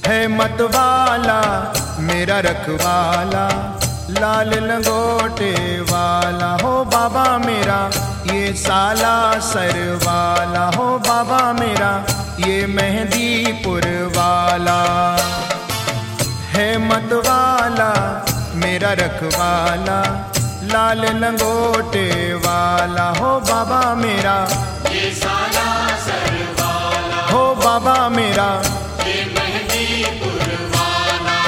है मतवाला मेरा रखवाला, लाल लंगोटे वाला हो बाबा मेरा, ये साला सर वाला हो बाबा मेरा, ये मेहंदीपुर वाला। है मतवाला मेरा रखवाला, लाल लंगोटे वाला हो बाबा मेरा, ये साला सर वाला हो बाबा मेरा, ये मेहंदीपुर वाला।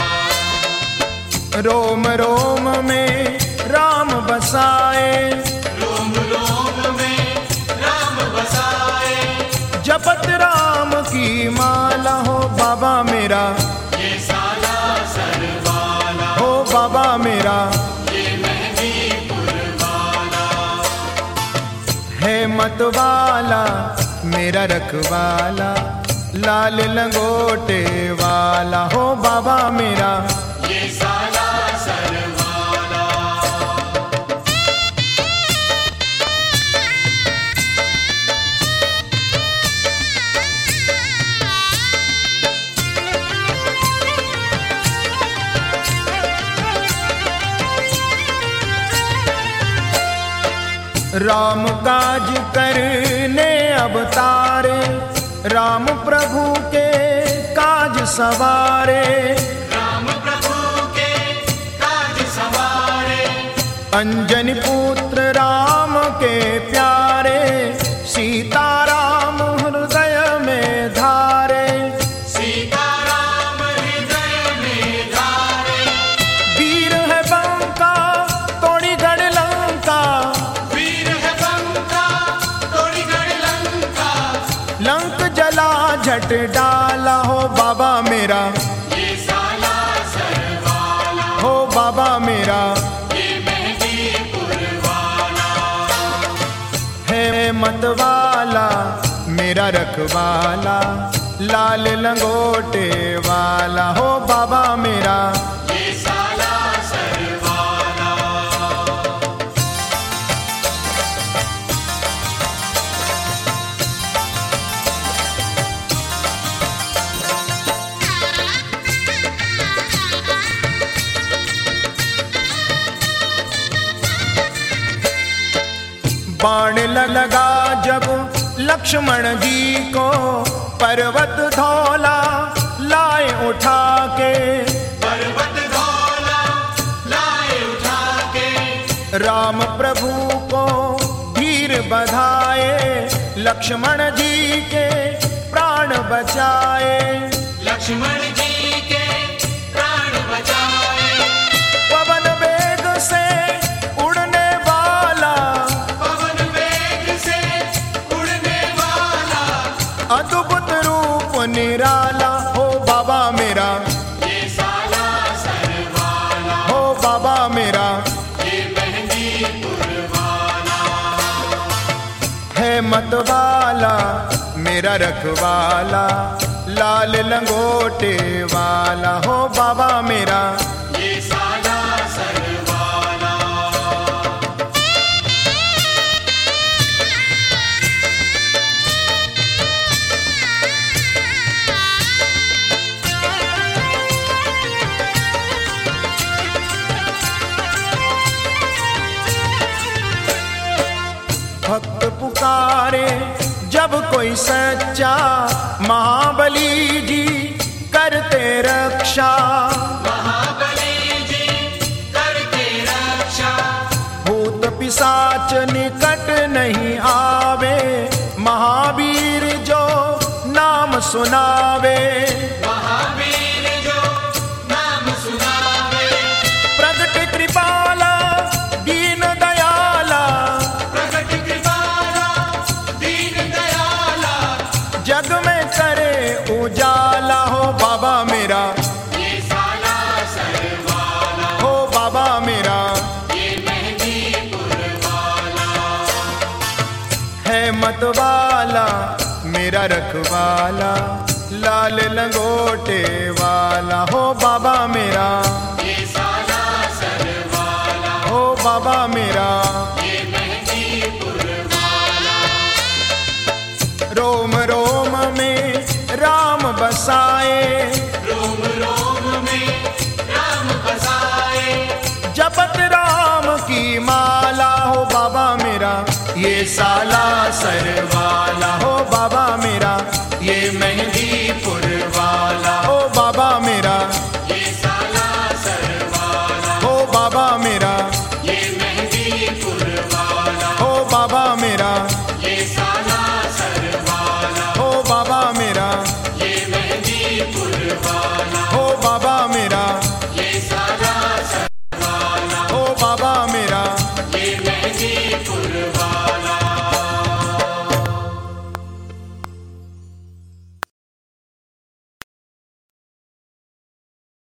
रोम रोम में राम बसाए, रोम रोम में राम बसाए, जपत राम की माला हो बाबा मेरा, ये साला सर वाला हो बाबा मेरा, ये मेहंदीपुर वाला। है मतवाला मेरा रखवाला, लाल लंगोटे वाला हो बाबा मेरा, ये साला सर वाला। राम काज करने अवतारे, राम प्रभु के काज सवारे, राम प्रभु के काज सवारे, अंजनी पुत्र राम के प्यारे, सीता राम हृदय में धारे, सीता राम हृदय में धारे, वीर है बंका तोड़ी गढ़ लंका, वीर है बंका तोड़ी गढ़ लंका, लंक जला झट डाला हो बाबा मेरा, ये साला सर वाला हो बाबा मेरा, ये मेहंदीपुर वाला। है मतवाला मेरा रखवाला, लाल लंगोटे वाला हो बाबा मेरा, ये साला सर वाला। बाण लगा जब लक्ष्मण जी को, पर्वत धौला लाए उठा के, पर्वत धौला लाए उठा के, राम प्रभु को धीर बधाए, लक्ष्मण जी के प्राण बचाए, लक्ष्मण जी के प्राण बचाए, पवन वेग से उड़ने वाला, पवन वेग से उड़ने वाला, अद्भुत रूप निराला हो बाबा मेरा, ये साला सर वाला, हो बाबा मेरा, ये मेहंदीपुर वाला। है मतवाला मेरा रखवाला, लाल लंगोटे वाला हो बाबा मेरा, ये साला सर वाला। भक्त पुकारे जब कोई सच्चा, महाबली जी करते रक्षा, महाबली जी करके रक्षा, भूत पिशाच निकट नहीं आवे, महावीर जो नाम सुनावे, महावीर जो नाम सुनावे, प्रगट कृपाला दीन दयाला, प्रगट कृपाला दीन दयाला, जग में करे उजाला हो बाबा मेरा, ये साला सर वाला, हो बाबा मेरा, ये मेहंदीपुर वाला। है मतवाला मेरा रखवाला, लाल लंगोटे वाला हो बाबा मेरा, ये साला सर वाला, हो बाबा मेरा, ये मेहंदीपुर वाला। रोम रोम में राम बसाए, रोम सरवाला।